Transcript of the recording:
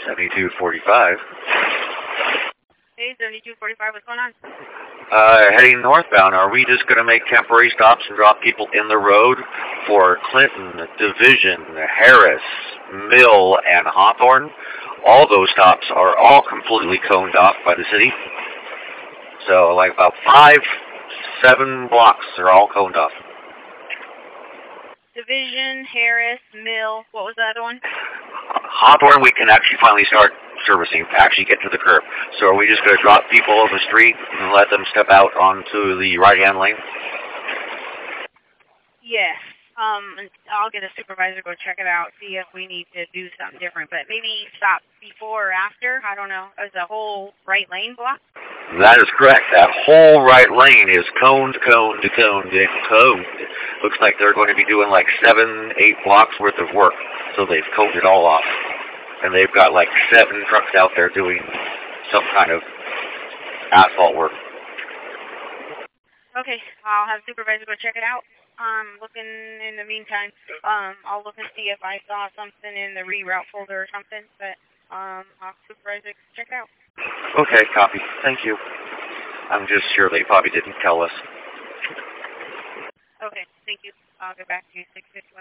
7245. Hey, 7245, what's going on? Heading northbound, are we just going to make temporary stops and drop people in the road for Clinton, Division, Harris, Mill, and Hawthorne? All those stops are all completely coned off by the city. So, like about 5-7 blocks are all coned off. Division, Harris, Mill, what was the other one? Hawthorne, we can actually finally start servicing, actually get to the curb. So are we just going to drop people on the street and let them step out onto the right-hand lane? Yes. I'll get a supervisor to go check it out, see if we need to do something different. But maybe stop before or after. I don't know. Is the whole right lane blocked? That is correct. That whole right lane is coned. Looks like they're going to be doing like 7-8 blocks worth of work. So they've coned it all off. And they've got like 7 trucks out there doing some kind of asphalt work. Okay, I'll have a supervisor go check it out. Looking in the meantime, I'll look and see if I saw something in the reroute folder or something, but I'll supervisor check it out. Okay, copy. Thank you. I'm just sure they probably didn't tell us. Okay, thank you. I'll get back to you 651.